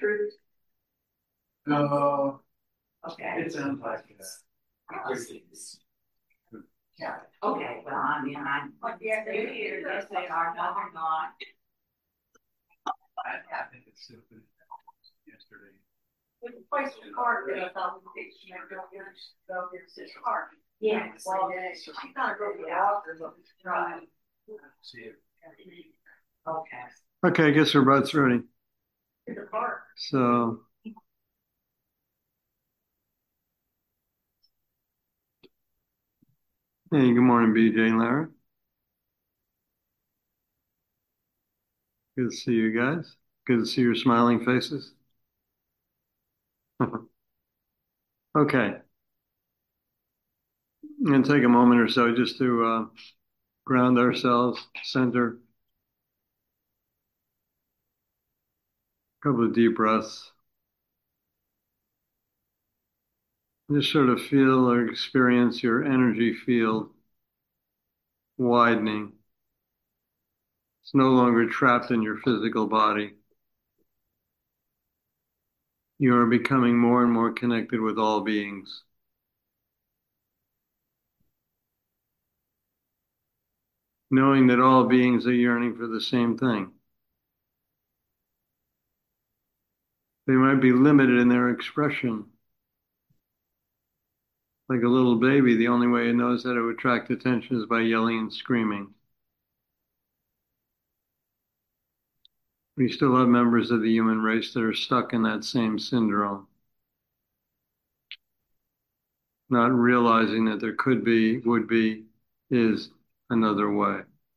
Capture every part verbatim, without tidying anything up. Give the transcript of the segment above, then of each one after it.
truth? No, Okay. it sounds like that. Yeah. Okay, well, I mean, I, what the other year, yes, they are, no, they're not. I, I think it's stupid. Yesterday. With the place of the card, that I thought we fixed, you know, go here, go here, sit card. Yeah, well, so she gotta go to the office, but it's dry. See it. Okay. Okay, I guess we're about ready. In the park. So, hey, good morning, B J and Larry. Good to see you guys. Good to see your smiling faces. Okay. I'm going to take a moment or so just to uh, ground ourselves, center, a couple of deep breaths. Just sort of feel or experience your energy field widening. It's no longer trapped in your physical body. You are becoming more and more connected with all beings. Knowing that all beings are yearning for the same thing. They might be limited in their expression. Like a little baby, the only way it knows how to attract attention is by yelling and screaming. We still have members of the human race that are stuck in that same syndrome, not realizing that there could be, would be, is another way.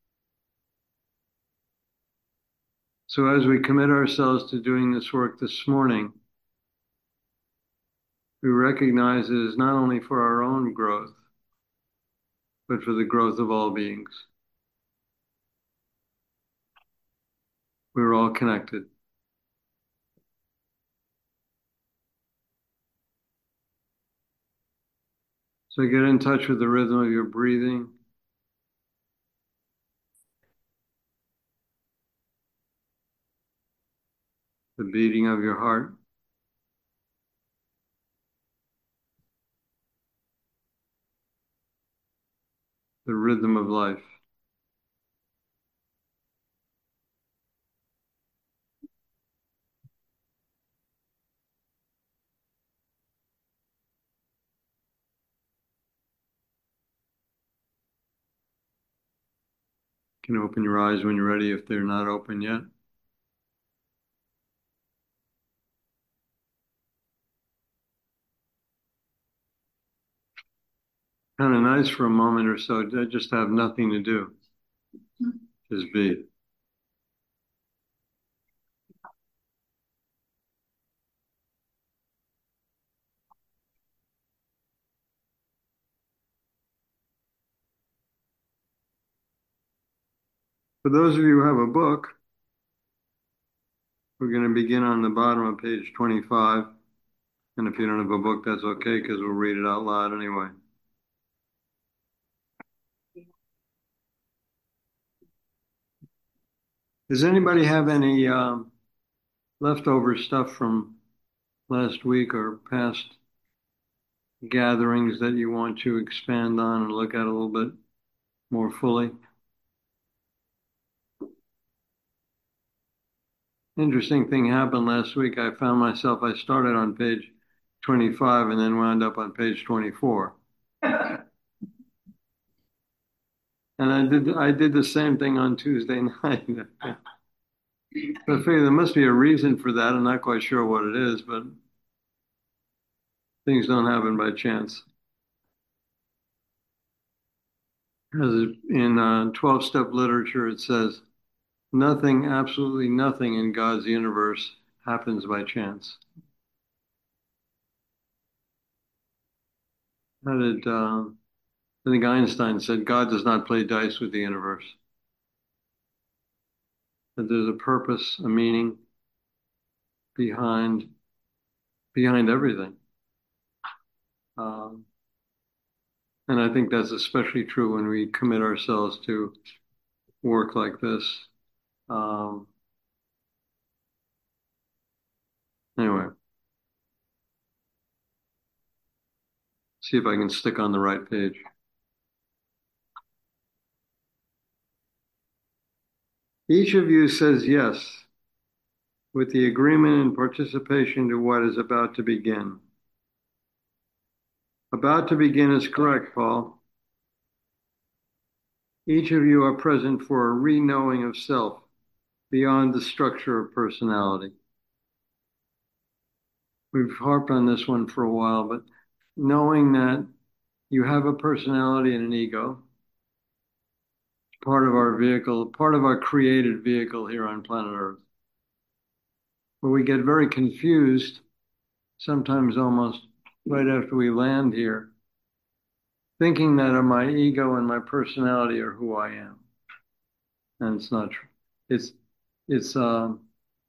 So as we commit ourselves to doing this work this morning, we recognize it is not only for our own growth, but for the growth of all beings. We're all connected. So get in touch with the rhythm of your breathing. The beating of your heart. The rhythm of life. You can open your eyes when you're ready if they're not open yet. Kind of nice for a moment or so to just have nothing to do. Just be. For those of you who have a book, we're going to begin on the bottom of page twenty-five. And if you don't have a book, that's okay because we'll read it out loud anyway. Does anybody have any um, leftover stuff from last week or past gatherings that you want to expand on and look at a little bit more fully? Interesting thing happened last week. I found myself, I started on page twenty-five and then wound up on page twenty-four. And I did I did the same thing on Tuesday night. So I figure there must be a reason for that. I'm not quite sure what it is, but things don't happen by chance. As in uh, twelve-step literature, it says, nothing, absolutely nothing in God's universe happens by chance. How did, uh, I think Einstein said, God does not play dice with the universe. That there's a purpose, a meaning behind, behind everything. Um, and I think that's especially true when we commit ourselves to work like this. Um, Anyway, see if I can stick on the right page. Each of you says yes with the agreement and participation to what is about to begin. About to begin is correct, Paul. Each of you are present for a re-knowing of self beyond the structure of personality. We've harped on this one for a while, but knowing that you have a personality and an ego, part of our vehicle, part of our created vehicle here on planet Earth, where we get very confused, sometimes almost right after we land here, thinking that my ego and my personality are who I am. And it's not true. It's, it's, um,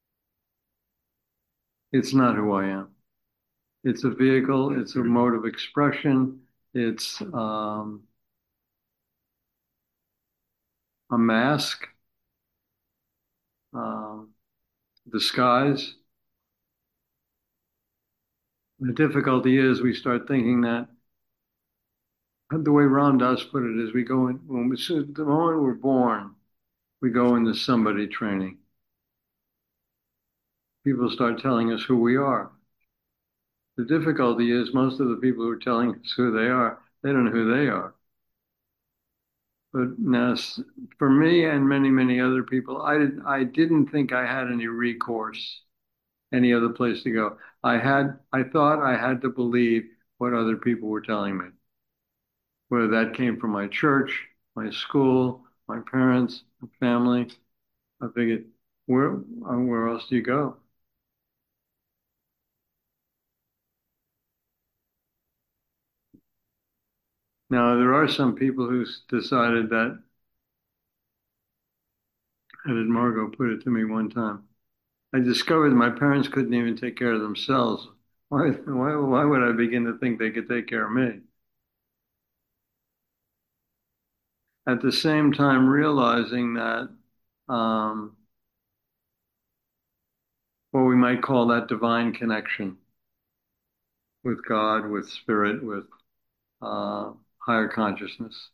it's not who I am. It's a vehicle. It's a mode of expression. It's, um, a mask, um, disguise. The difficulty is we start thinking that the way Ram Dass put it is we go in, when we, the moment we're born, we go into somebody training. People start telling us who we are. The difficulty is most of the people who are telling us who they are, they don't know who they are. But now, for me and many, many other people, I, did, I didn't think I had any recourse, any other place to go. I had, I thought I had to believe what other people were telling me. Whether that came from my church, my school, my parents, my family. I figured, where, where else do you go? Now, there are some people who decided that, how did Margot put it to me one time? I discovered my parents couldn't even take care of themselves. Why, why, why would I begin to think they could take care of me? At the same time, realizing that um, what we might call that divine connection with God, with spirit, with uh, higher consciousness.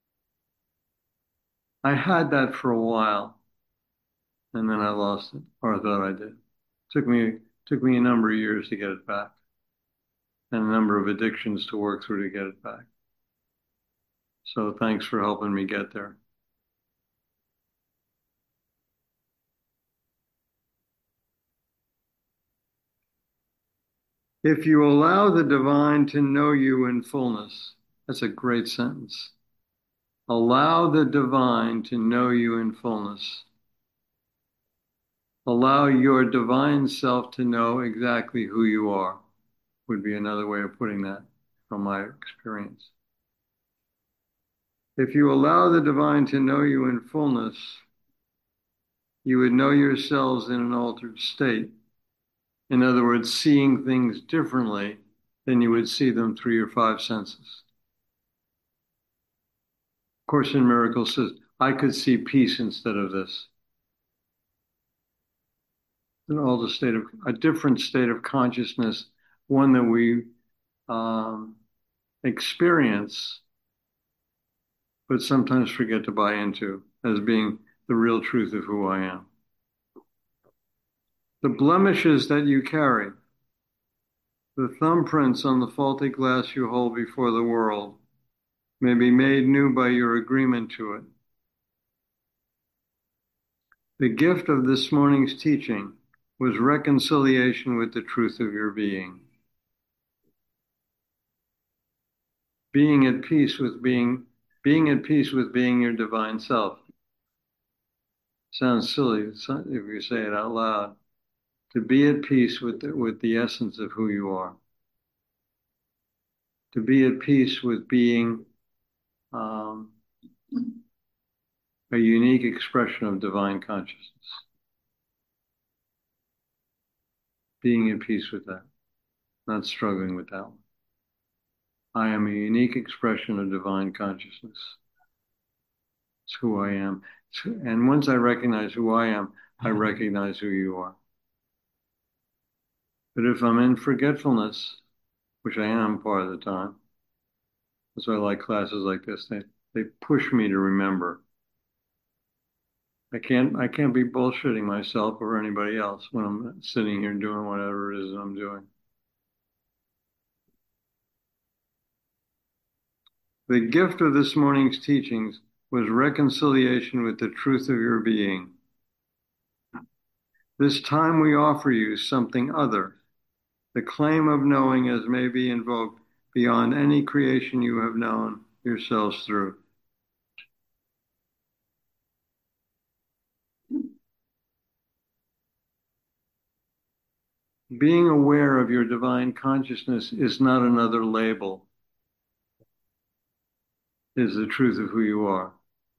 I had that for a while, and then I lost it, or I thought I did. It took me took me a number of years to get it back, and a number of addictions to work through to get it back. So thanks for helping me get there. If you allow the divine to know you in fullness, that's a great sentence. Allow the divine to know you in fullness. Allow your divine self to know exactly who you are, would be another way of putting that from my experience. If you allow the divine to know you in fullness, you would know yourselves in an altered state. In other words, seeing things differently than you would see them through your five senses. Course in Miracles says, I could see peace instead of this. An altered state of, a different state of consciousness, one that we um, experience, but sometimes forget to buy into as being the real truth of who I am. The blemishes that you carry, the thumbprints on the faulty glass you hold before the world, may be made new by your agreement to it. The gift of this morning's teaching was reconciliation with the truth of your being. Being at peace with being, being at peace with being your divine self. Sounds silly if you say it out loud. To be at peace with the, with the essence of who you are. To be at peace with being um, a unique expression of divine consciousness. Being at peace with that, not struggling with that one. I am a unique expression of divine consciousness. It's who I am. And once I recognize who I am, I recognize who you are. But if I'm in forgetfulness, which I am part of the time, that's why I like classes like this. They they push me to remember. I can't I can't be bullshitting myself or anybody else when I'm sitting here doing whatever it is that I'm doing. The gift of this morning's teachings was reconciliation with the truth of your being. This time we offer you something other, the claim of knowing as may be invoked beyond any creation you have known yourselves through. Being aware of your divine consciousness is not another label, it is the truth of who you are.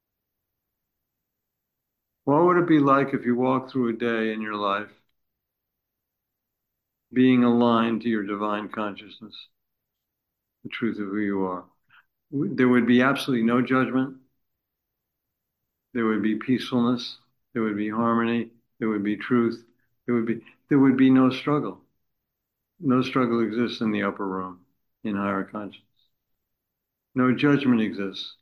What would it be like if you walked through a day in your life being aligned to your divine consciousness, the truth of who you are? There would be absolutely no judgment. There would be peacefulness. There would be harmony. There would be truth. There would be, there would be no struggle. No struggle exists in the upper room, in higher consciousness. No judgment exists.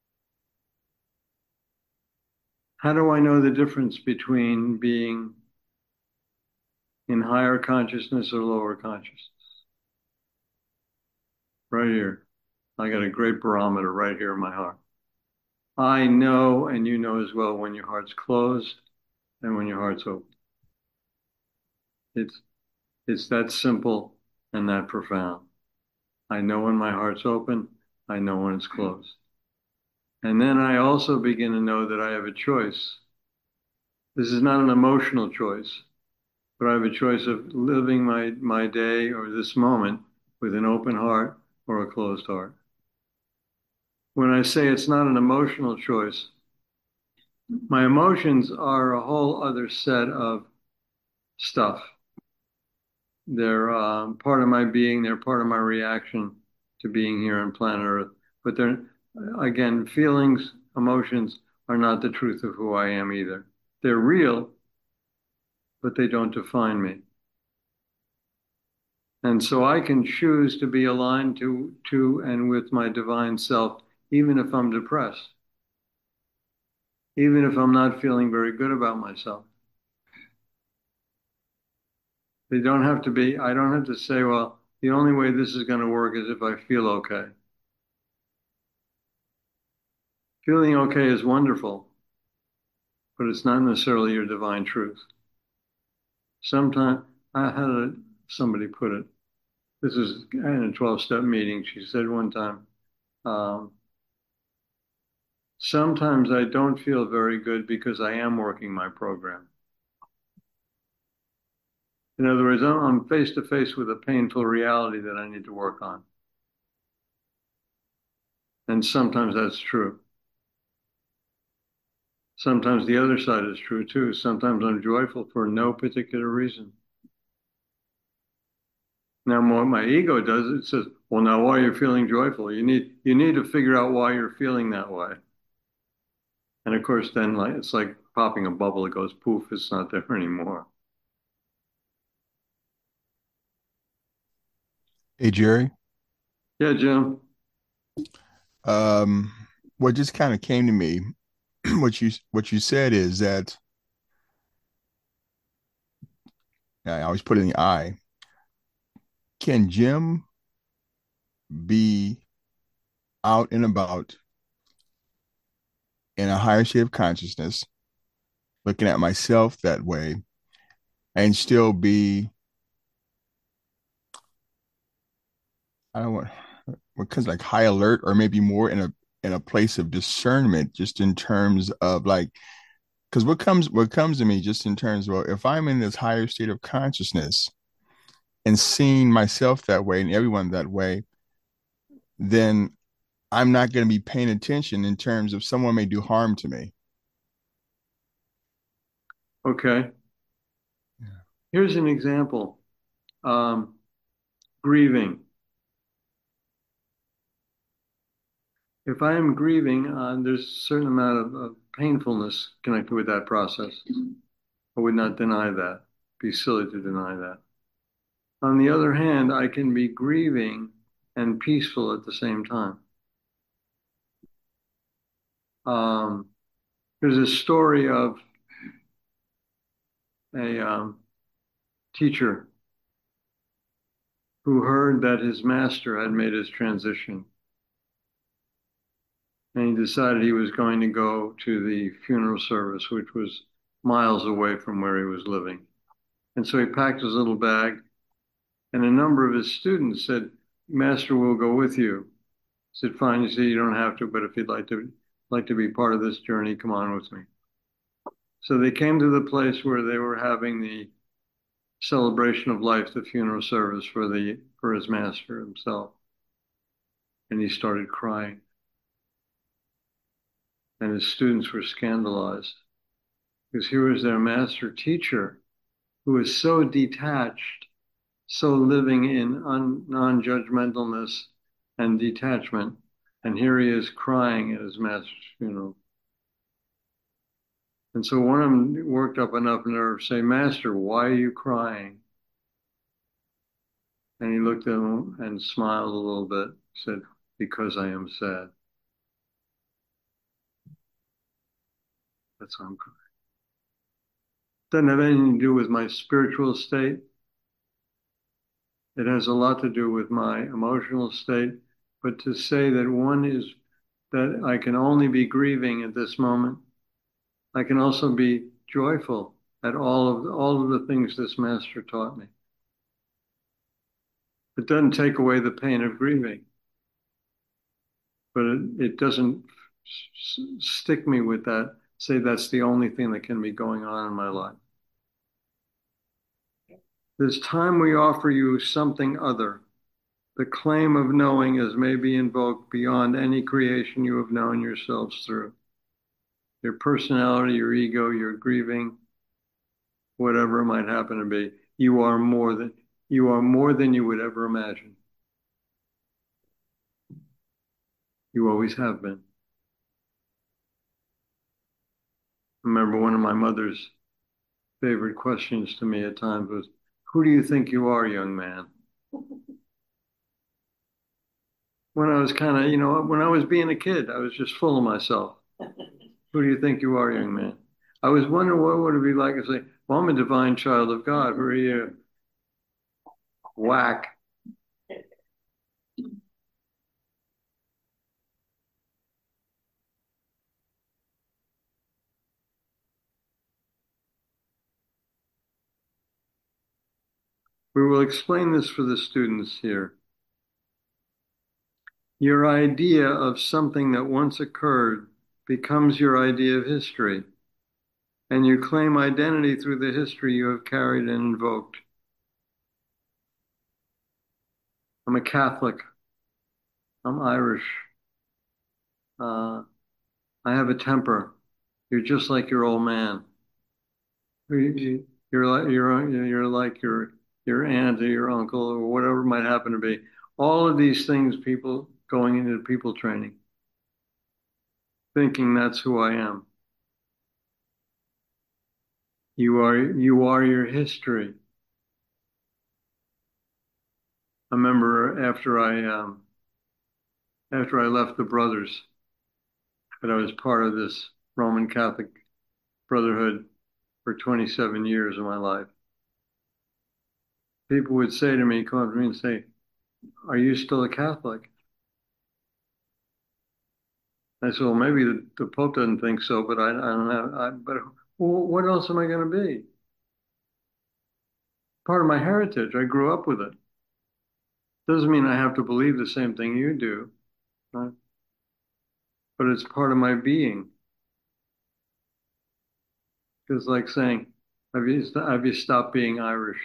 How do I know the difference between being in higher consciousness or lower consciousness? Right here. I got a great barometer right here in my heart. I know, and you know as well, when your heart's closed and when your heart's open. It's, it's that simple and that profound. I know when my heart's open. I know when it's closed. And then I also begin to know that I have a choice. This is not an emotional choice, but I have a choice of living my, my day or this moment with an open heart or a closed heart. When I say it's not an emotional choice, my emotions are a whole other set of stuff. They're uh, part of my being. They're part of my reaction to being here on planet Earth. But they're, again, feelings, emotions are not the truth of who I am either. They're real, but they don't define me. And so I can choose to be aligned to, to and with my divine self, even if I'm depressed, even if I'm not feeling very good about myself. They don't have to be, I don't have to say, well, the only way this is going to work is if I feel okay. Feeling okay is wonderful, but it's not necessarily your divine truth. Sometimes, I had a, somebody put it, this is in a twelve-step meeting. She said one time, um, sometimes I don't feel very good because I am working my program. In other words, I'm face to face with a painful reality that I need to work on. And sometimes that's true. Sometimes the other side is true too. Sometimes I'm joyful for no particular reason. Now, what my ego does, it says, well, now why are you feeling joyful? You need, you need to figure out why you're feeling that way. And of course, then like, it's like popping a bubble. It goes poof, it's not there anymore. Hey, Jerry. Yeah, Jim. Um, what just kind of came to me, what you what you said is that I always put it in the I. Can Jim be out and about in a higher state of consciousness, looking at myself that way, and still be, I don't want, because like high alert, or maybe more in a in a place of discernment, just in terms of like, because what comes what comes to me just in terms of, well, if I'm in this higher state of consciousness and seeing myself that way and everyone that way, then I'm not going to be paying attention in terms of someone may do harm to me. Okay. Yeah. Here's an example. Um, grieving. If I am grieving, uh, there's a certain amount of, of painfulness connected with that process. I would not deny that. It'd be silly to deny that. On the other hand, I can be grieving and peaceful at the same time. Um, there's a story of a um, teacher who heard that his master had made his transition, and he decided he was going to go to the funeral service, which was miles away from where he was living. And so he packed his little bag, and a number of his students said, "Master will go with you." He said, "Fine." He said, "You don't have to, but if you'd like to like to be part of this journey, come on with me." So they came to the place where they were having the celebration of life, the funeral service for the for his master himself. And he started crying. And his students were scandalized because here was their master teacher who was so detached, so living in un, non-judgmentalness and detachment. And here he is crying at his master's funeral. And so one of them worked up enough nerve to say, "Master, why are you crying?" And he looked at him and smiled a little bit, said, "Because I am sad. That's why I'm crying." Doesn't have anything to do with my spiritual state. It has a lot to do with my emotional state. But to say that one is, that I can only be grieving at this moment, I can also be joyful at all of all of the things this master taught me. It doesn't take away the pain of grieving, but it, it doesn't s- stick me with that, say that's the only thing that can be going on in my life. This time we offer you something other. The claim of knowing as may be invoked beyond any creation you have known yourselves through. Your personality, your ego, your grieving, whatever it might happen to be, you are more than you are more than you would ever imagine. You always have been. I remember one of my mother's favorite questions to me at times was, "Who do you think you are, young man?" When I was kind of, you know, when I was being a kid, I was just full of myself. "Who do you think you are, young man?" I was wondering what would it be like to say, "Well, I'm a divine child of God. Who are you?" Whack. We will explain this for the students here. Your idea of something that once occurred becomes your idea of history, and you claim identity through the history you have carried and invoked. I'm a Catholic. I'm Irish. Uh, I have a temper. You're just like your old man. You- You're like you're you're like your your aunt or your uncle or whatever it might happen to be. All of these things, people going into people training, thinking that's who I am. You are you are your history. I remember after I um, after I left the brothers, that I was part of this Roman Catholic Brotherhood for twenty-seven years of my life. People would say to me, come up to me and say, "Are you still a Catholic?" I said, "Well, maybe the, the Pope doesn't think so, but I, I don't have. I, but well, what else am I going to be? Part of my heritage. I grew up with it. Doesn't mean I have to believe the same thing you do, right? But it's part of my being. It's like saying, have you have you stopped being Irish?"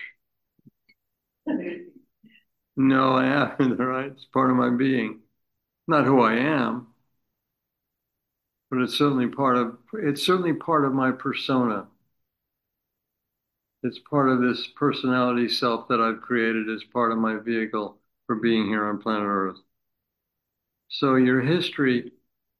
No, I haven't. Right? It's part of my being. Not who I am, but it's certainly part of it's certainly part of my persona. It's part of this personality self that I've created as part of my vehicle for being here on planet Earth. So your history,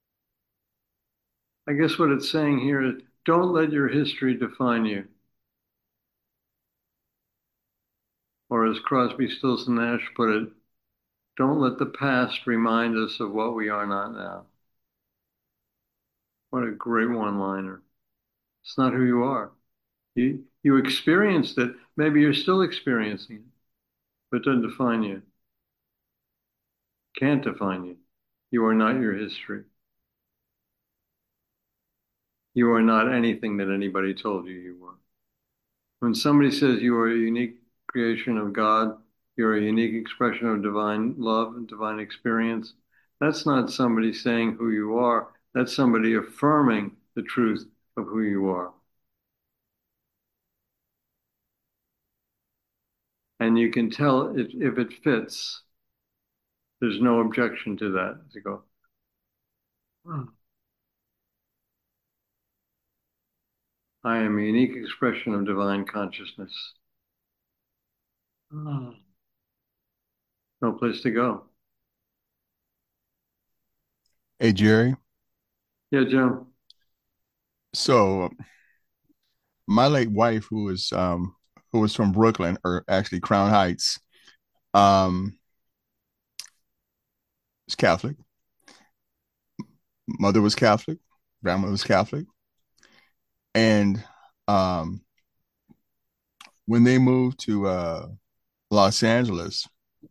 I guess what it's saying here is don't let your history define you. Or as Crosby, Stills, and Nash put it, don't let the past remind us of what we are not now. What a great one-liner. It's not who you are. You, you experienced it. Maybe you're still experiencing it, but it doesn't define you. Can't define you. You are not your history. You are not anything that anybody told you you were. When somebody says you are a unique creation of God, you're a unique expression of divine love and divine experience, that's not somebody saying who you are. That's somebody affirming the truth of who you are. And you can tell if, if it fits. There's no objection to that. To go, hmm. I am a unique expression of divine consciousness. Hmm. No place to go. Hey, Jerry. Yeah, Joe. So my late wife, who was um who was from Brooklyn, or actually Crown Heights, um, is Catholic. Mother was Catholic, grandmother was Catholic, and um, when they moved to uh, Los Angeles,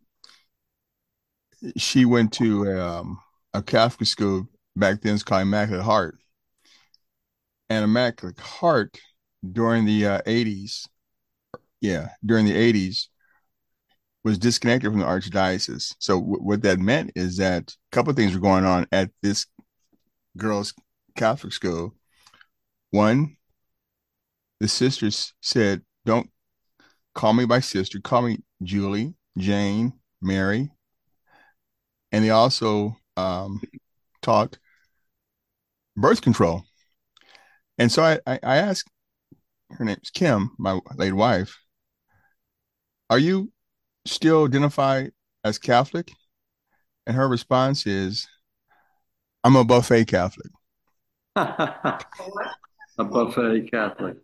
she went to um, a Catholic school back then. It's called Immaculate Heart, and Immaculate Heart during the uh, eighties, yeah, during the eighties, was disconnected from the archdiocese. So w- what that meant is that a couple of things were going on at this girls' Catholic school. One, the sisters said, "Don't call me by sister. Call me Julie, Jane, Mary." And they also um, taught birth control. And so I, I, I asked, her name's Kim, my late wife, "Are you still identified as Catholic?" And her response is, "I'm a buffet Catholic." A buffet Catholic.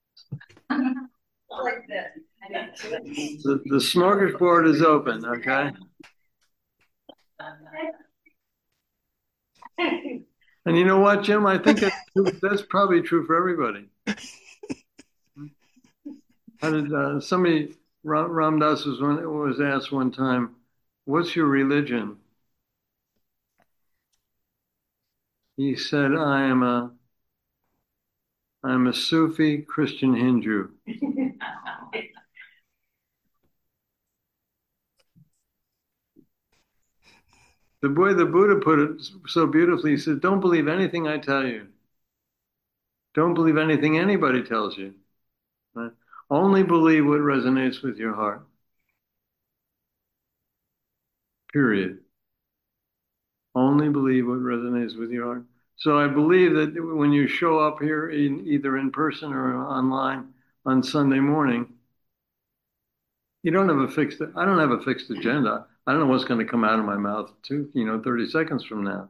Like that. The, the smorgasbord is open, okay? And you know what, Jim? I think that's, that's probably true for everybody. How did uh, somebody, Ram, Ram Dass was, one, was asked one time, what's your religion? He said, I am a, I'm a Sufi Christian Hindu. The way the Buddha put it so beautifully, he said, don't believe anything I tell you. Don't believe anything anybody tells you. Right? Only believe what resonates with your heart. Period. Only believe what resonates with your heart. So I believe that when you show up here, in, either in person or online on Sunday morning, you don't have a fixed, I don't have a fixed agenda. I don't know what's going to come out of my mouth too, you know, thirty seconds from now.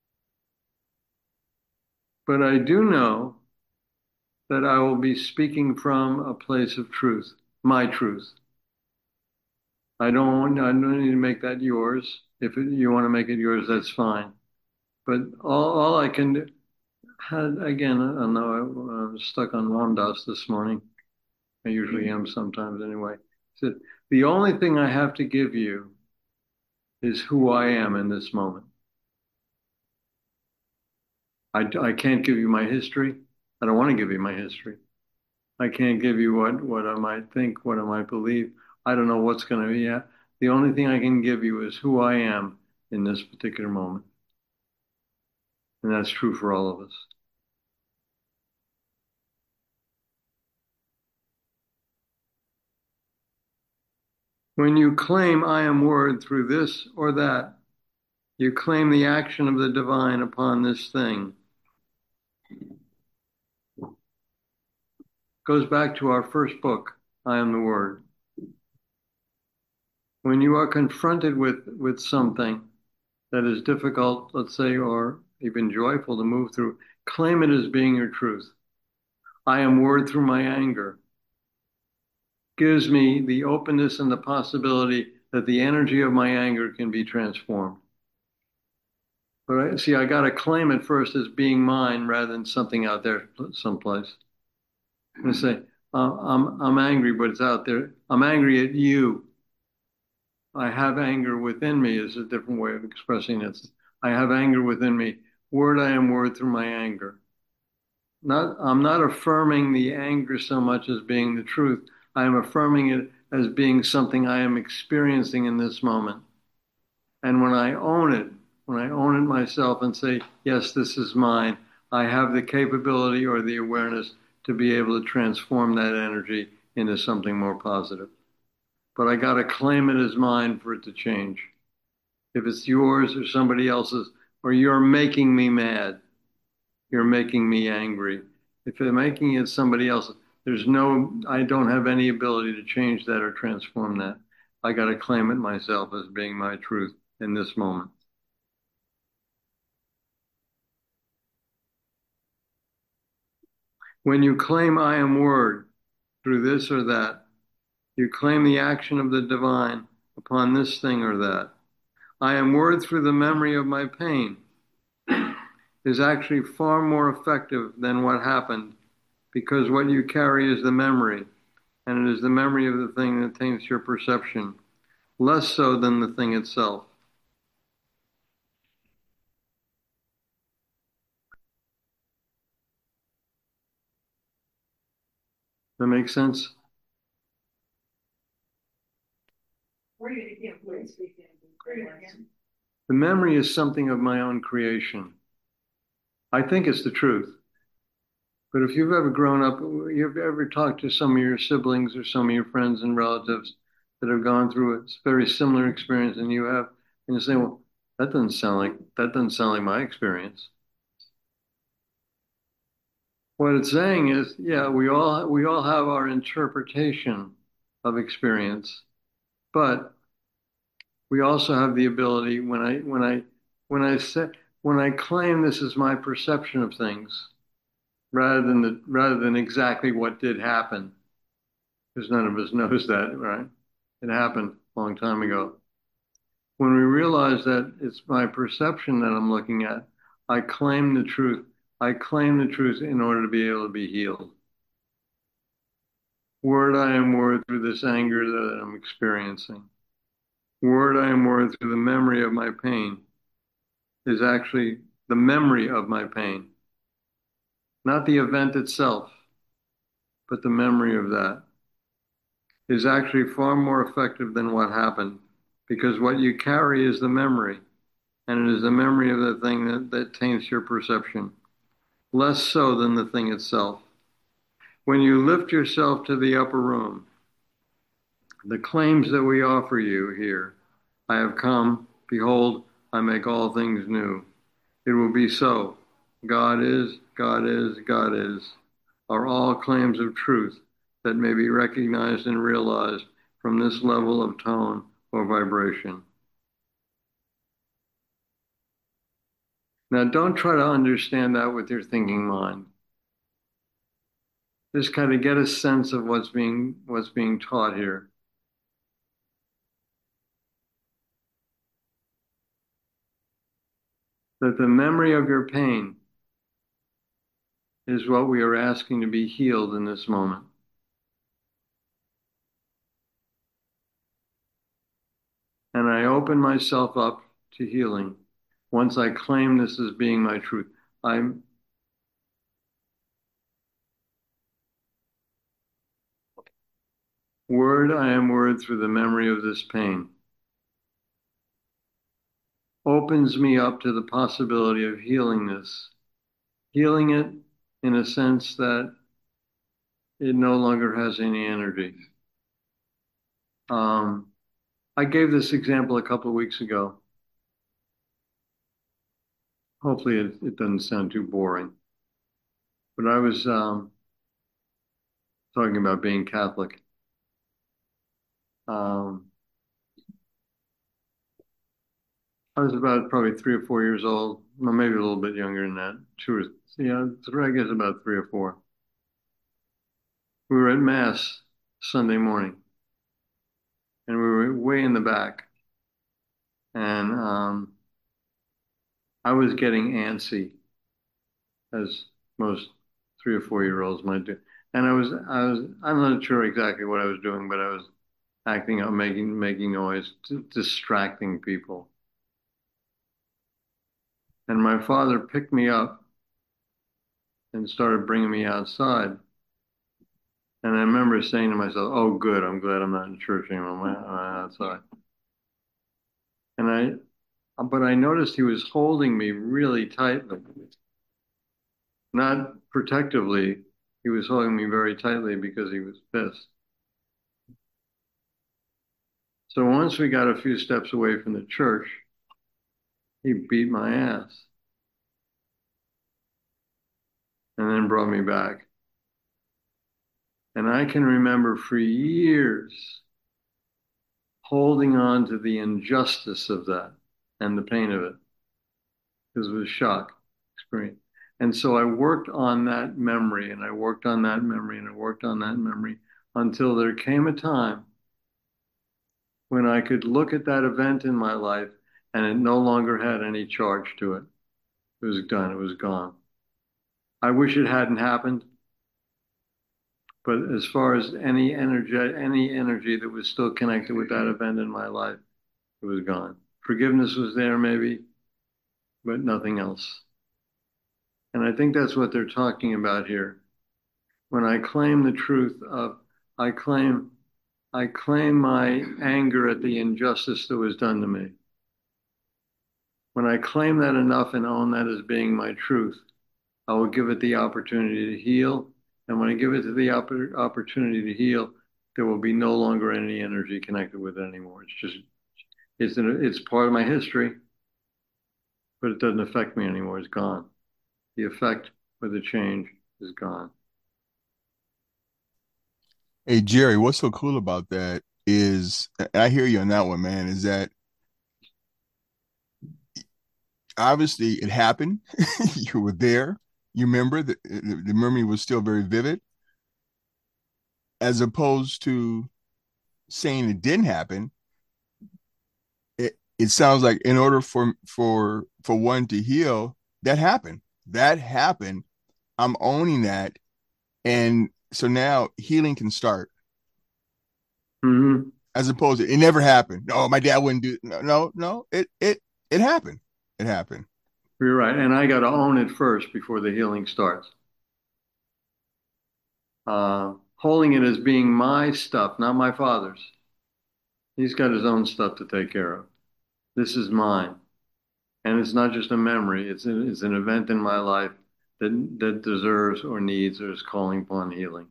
But I do know that I will be speaking from a place of truth, my truth. I don't, I don't need to make that yours. If it, you want to make it yours, that's fine. But all, all I can do, had, again, I know I, I was stuck on Ram Dass this morning. I usually am sometimes anyway. He said, the only thing I have to give you is who I am in this moment. I, I can't give you my history. I don't want to give you my history. I can't give you what, what I might think, what I might believe. I don't know what's going to be. Yeah. The only thing I can give you is who I am in this particular moment. And that's true for all of us. When you claim I am word through this or that, you claim the action of the divine upon this thing. Goes back to our first book, I Am the Word. When you are confronted with, with something that is difficult, let's say, or even joyful to move through, claim it as being your truth. I am word through my anger. gives me the openness and the possibility that the energy of my anger can be transformed. But I see, I got to claim it first as being mine rather than something out there someplace. And say, uh, I'm I'm angry, but it's out there. I'm angry at you. I have anger within me is a different way of expressing it. I have anger within me. Word I am word through my anger. Not I'm not affirming the anger so much as being the truth. I am affirming it as being something I am experiencing in this moment. And when I own it, when I own it myself and say, yes, this is mine, I have the capability or the awareness to be able to transform that energy into something more positive. But I got to claim it as mine for it to change. If it's yours or somebody else's, or you're making me mad, you're making me angry. If you're making it somebody else's, there's no, I don't have any ability to change that or transform that. I got to claim it myself as being my truth in this moment. When you claim I am word through this or that, you claim the action of the divine upon this thing or that. I am word through the memory of my pain is actually far more effective than what happened because what you carry is the memory, and it is the memory of the thing that taints your perception, less so than the thing itself. That makes sense? The memory is something of my own creation. I think it's the truth. But if you've ever grown up, you've ever talked to some of your siblings or some of your friends and relatives that have gone through a very similar experience than you have, and you say, well, that doesn't sound like that doesn't sound like my experience. What it's saying is, yeah, we all we all have our interpretation of experience, but we also have the ability when I when I when I say when I claim this is my perception of things, rather than the rather than exactly what did happen, because none of us knows that, right? It happened a long time ago. When we realize that it's my perception that I'm looking at, I claim the truth. I claim the truth in order to be able to be healed. Word I am word through this anger that I'm experiencing. Word I am word through the memory of my pain is actually the memory of my pain. Not the event itself, but the memory of that is actually far more effective than what happened because what you carry is the memory, and it is the memory of the thing that, that taints your perception, less so than the thing itself. When you lift yourself to the upper room, the claims that we offer you here, I have come, behold, I make all things new. It will be so. God is, God is, God is, are all claims of truth that may be recognized and realized from this level of tone or vibration. Now, don't try to understand that with your thinking mind. Just kind of get a sense of what's being what's being taught here. That the memory of your pain is what we are asking to be healed in this moment. And I open myself up to healing. Once I claim this as being my truth, I'm word I am word through the memory of this pain. Opens me up to the possibility of healing this. Healing it in a sense that it no longer has any energy. Um, I gave this example a couple of weeks ago. Hopefully it, it doesn't sound too boring. But I was um, talking about being Catholic. Um, I was about probably three or four years old, well, maybe a little bit younger than that. Two or yeah, I guess about three or four. We were at Mass Sunday morning, and we were way in the back, and um, I was getting antsy, as most three or four year olds might do. And I was, I was, I'm not sure exactly what I was doing, but I was acting out, making, making noise, d distracting people. And my father picked me up and started bringing me outside. And I remember saying to myself, "Oh, good, I'm glad I'm not in church anymore. I'm I'm outside." And I, but I noticed he was holding me really tightly, not protectively. He was holding me very tightly because he was pissed. So once we got a few steps away from the church, he beat my ass and then brought me back. And I can remember for years holding on to the injustice of that and the pain of it because it was a shock experience. And so I worked on that memory and I worked on that memory and I worked on that memory until there came a time when I could look at that event in my life and it no longer had any charge to it. It was done. It was gone. I wish it hadn't happened, but as far as any energy, any energy that was still connected with that event in my life, it was gone. Forgiveness was there, maybe, but nothing else. And I think that's what they're talking about here. When I claim the truth of, I claim, I claim my anger at the injustice that was done to me. When I claim that enough and own that as being my truth, I will give it the opportunity to heal. And when I give it to the opp- opportunity to heal, there will be no longer any energy connected with it anymore. It's just, it's, an, it's part of my history, but it doesn't affect me anymore. It's gone. The effect or the change is gone. Hey, Jerry, what's so cool about that is, and I hear you on that one, man, is that obviously it happened. You were there. You remember the, the memory was still very vivid, as opposed to saying it didn't happen. It, it sounds like in order for for for one to heal, that happened. That happened. I'm owning that, and so now healing can start. Mm-hmm. As opposed to it never happened. No, my dad wouldn't do. No, no, no. It it it happened. It happened. You're right. And I got to own it first before the healing starts. Uh, holding it as being my stuff, not my father's. He's got his own stuff to take care of. This is mine. And it's not just a memory, it's, a, it's an event in my life that, that deserves or needs or is calling upon healing.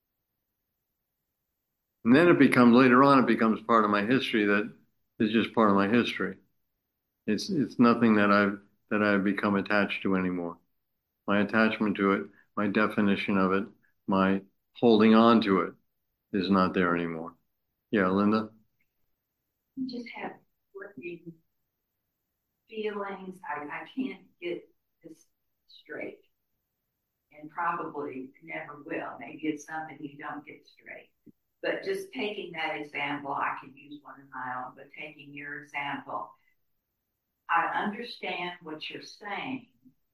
And then it becomes, later on, it becomes part of my history that is just part of my history. It's, it's nothing that I've, that I've become attached to anymore. My attachment to it, my definition of it, my holding on to it is not there anymore. Yeah, Linda? You just have working feelings. I, I can't get this straight and probably never will. Maybe it's something you don't get straight. But just taking that example, I could use one of my own, but taking your example, I understand what you're saying.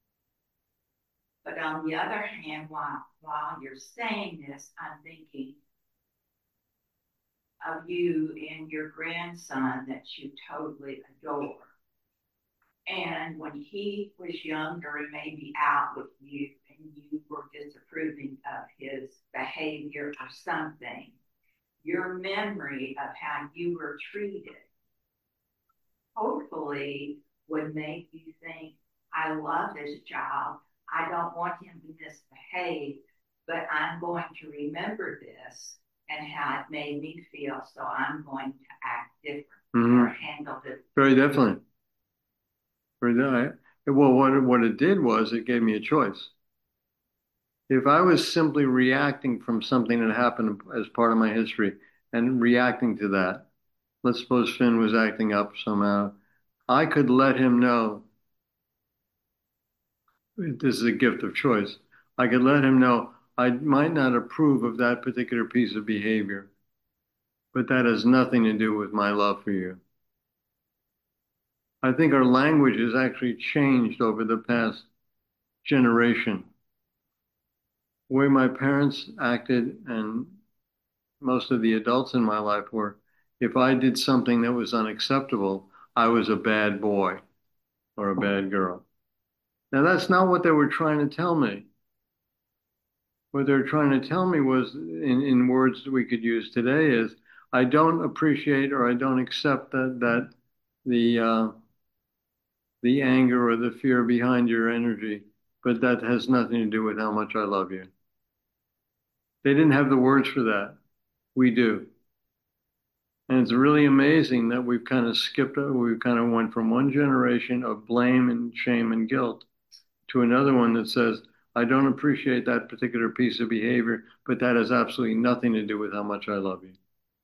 But on the other hand, while, while you're saying this, I'm thinking of you and your grandson that you totally adore. And when he was younger and maybe out with you and you were disapproving of his behavior or something, your memory of how you were treated hopefully would make you think, I love this child. I don't want him to misbehave, but I'm going to remember this and how it made me feel, so I'm going to act differently mm-hmm. or handle it. Very definitely. Very definitely. Well, what, what it did was it gave me a choice. If I was simply reacting from something that happened as part of my history and reacting to that, let's suppose Finn was acting up somehow, I could let him know, this is a gift of choice. I could let him know, I might not approve of that particular piece of behavior, but that has nothing to do with my love for you. I think our language has actually changed over the past generation. The way my parents acted and most of the adults in my life were, if I did something that was unacceptable, I was a bad boy or a bad girl. Now, that's not what they were trying to tell me. What they're trying to tell me was, in, in words that we could use today, is I don't appreciate or I don't accept that that the uh, the anger or the fear behind your energy, but that has nothing to do with how much I love you. They didn't have the words for that. We do. And it's really amazing that we've kind of skipped, we've kind of went from one generation of blame and shame and guilt to another one that says, I don't appreciate that particular piece of behavior, but that has absolutely nothing to do with how much I love you.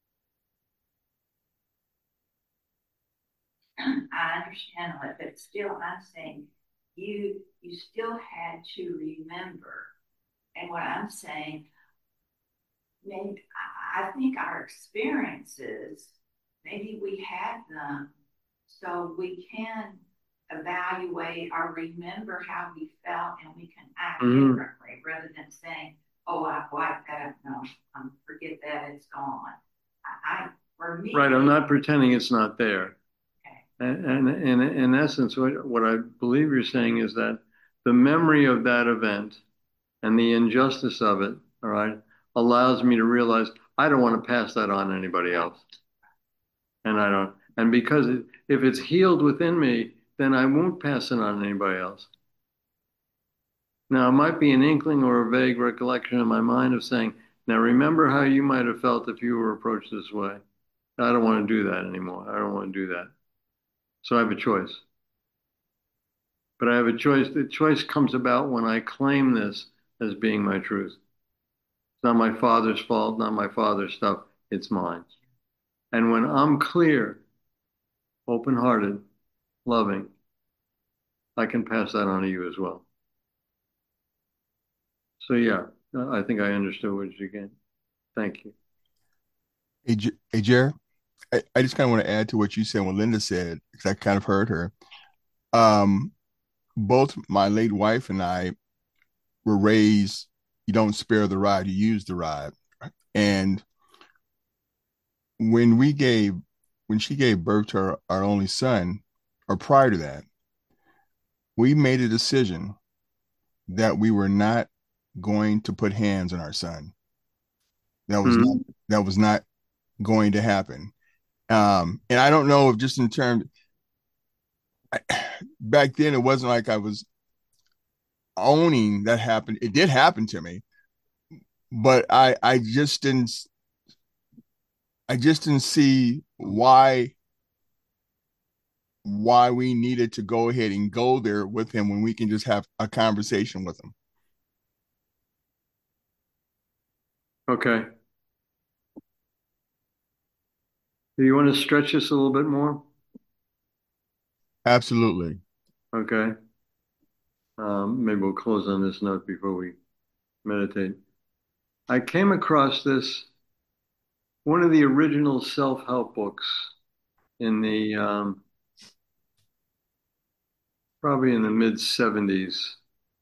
I understand all that, but still I'm saying you you still had to remember. And what I'm saying, maybe I think our experiences, maybe we had them so we can evaluate or remember how we felt and we can act Mhm. differently rather than saying, oh, I like that. No, um, forget that. It's gone. I, I for me, Right, I'm not pretending it's not there. okay. And, and, and in essence, what, what I believe you're saying is that the memory of that event and the injustice of it, all right, allows me to realize I don't want to pass that on to anybody else. And I don't, and because it, if it's healed within me, then I won't pass it on to anybody else. Now, it might be an inkling or a vague recollection in my mind of saying, now remember how you might have felt if you were approached this way. I don't want to do that anymore. I don't want to do that. So I have a choice. But I have a choice. The choice comes about when I claim this as being my truth. It's not my father's fault, not my father's stuff. It's mine. And when I'm clear, open-hearted, loving, I can pass that on to you as well. So yeah, I think I understood what you get. Thank you. Hey, J- hey Jer, I, I just kind of want to add to what you said, what Linda said, because I kind of heard her. Um, both my late wife and I were raised, you don't spare the rod, you use the rod. And when we gave, when she gave birth to our, our only son, or prior to that, we made a decision that we were not going to put hands on our son. That was not, Mhm. that was not going to happen. Um, and I don't know if just in terms, I, back then, it wasn't like I was owning that happened. It did happen to me, but I, I just didn't, I just didn't see why, why we needed to go ahead and go there with him when we can just have a conversation with him. Okay. Do you want to stretch this a little bit more? Absolutely. Okay. Um, maybe we'll close on this note before we meditate. I came across this, one of the original self-help books in the, um, probably in the mid seventies,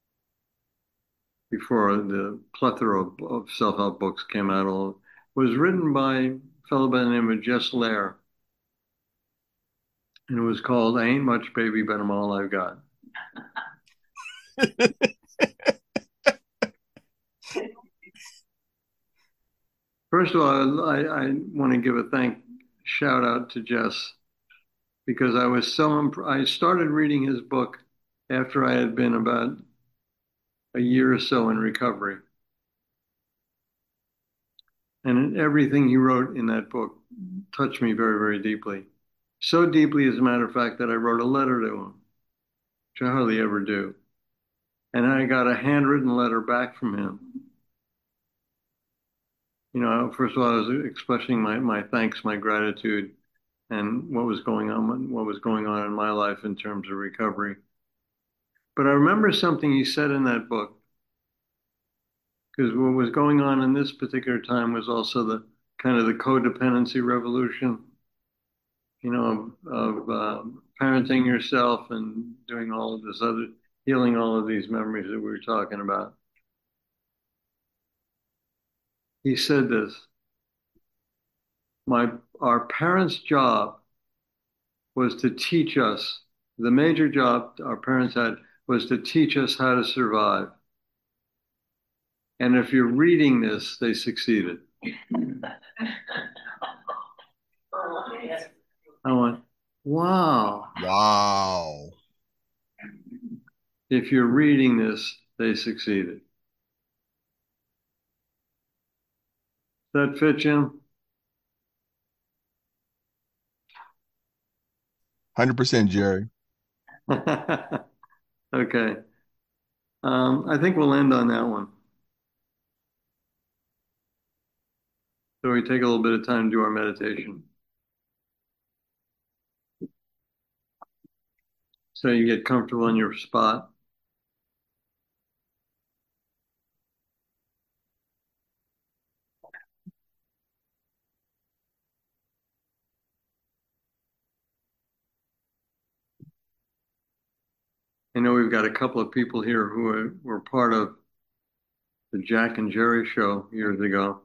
before the plethora of, of self-help books came out. All was written by a fellow by the name of Jess Lair, and it was called "I Ain't Much, Baby, But I'm All I've Got." First of all, I, I want to give a thank shout out to Jess because I was so imp- I started reading his book after I had been about a year or so in recovery. And everything he wrote in that book touched me very, very deeply. So deeply, as a matter of fact, that I wrote a letter to him, which I hardly ever do. And I got a handwritten letter back from him. You know, first of all, I was expressing my, my thanks, my gratitude, and what was going on, what was going on in my life in terms of recovery. But I remember something he said in that book, Because what was going on in this particular time was also the kind of the codependency revolution, you know, of, of uh, parenting yourself and doing all of this other, healing all of these memories that we were talking about. He said this, my, our parents' job was to teach us, the major job our parents had was to teach us how to survive. And if you're reading this, they succeeded. I went, wow. Wow. If you're reading this, they succeeded. Does that fit, Jim? one hundred percent, Jerry. Okay. Um, I think we'll end on that one. So we take a little bit of time to do our meditation. So you get comfortable in your spot. I know we've got a couple of people here who are, were part of the Jack and Jerry show years ago.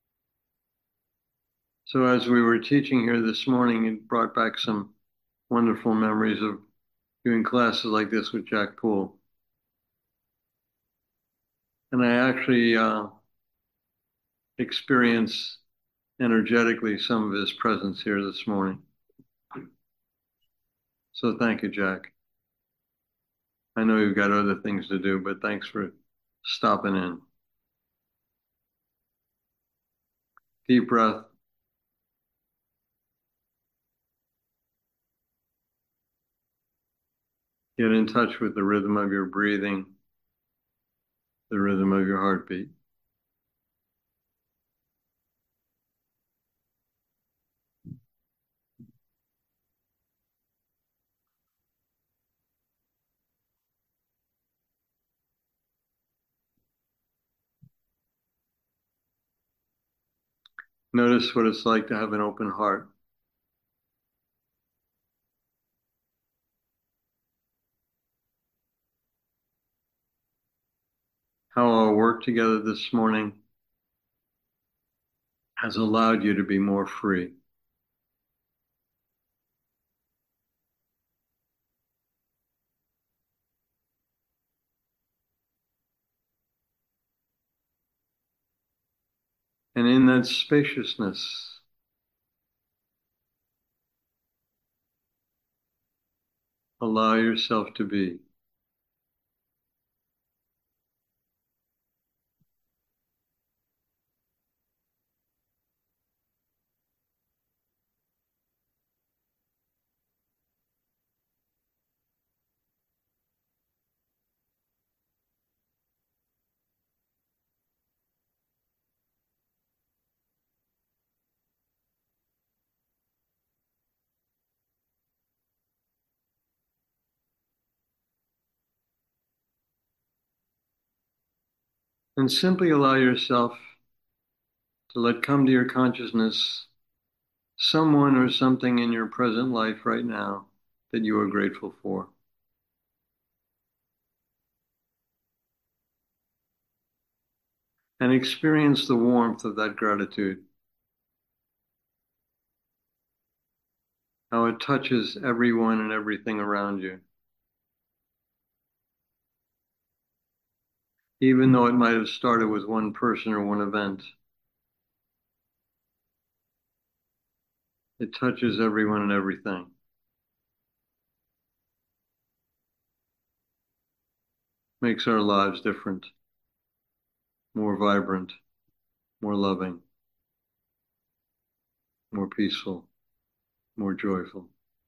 So as we were teaching here this morning, it brought back some wonderful memories of doing classes like this with Jack Poole. And I actually uh, experienced energetically some of his presence here this morning. So thank you, Jack. I know you've got other things to do, but thanks for stopping in. Deep breath. Get in touch with the rhythm of your breathing, the rhythm of your heartbeat. Notice what it's like to have an open heart. How our work together this morning has allowed you to be more free. And in that spaciousness, allow yourself to be. And simply allow yourself to let come to your consciousness someone or something in your present life right now that you are grateful for. And experience the warmth of that gratitude. How it touches everyone and everything around you. Even though it might have started with one person or one event, it touches everyone and everything. Makes our lives different, more vibrant, more loving, more peaceful, more joyful.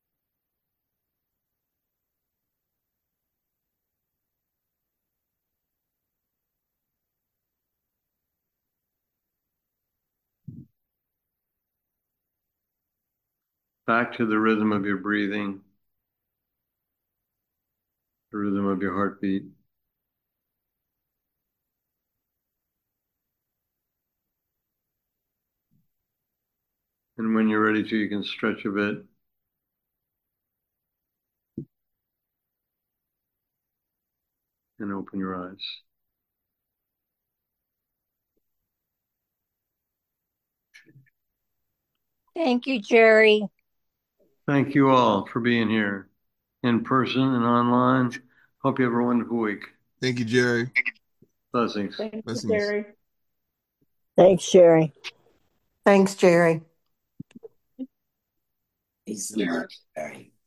Back to the rhythm of your breathing, the rhythm of your heartbeat. And when you're ready to, you can stretch a bit. And open your eyes. Thank you, Jerry. Thank you all for being here in person and online. Hope you have a wonderful week. Thank you, Jerry. Blessings. Thank you, Blessings. Jerry. Thanks, Jerry. Thanks, Jerry. He's smart, Jerry.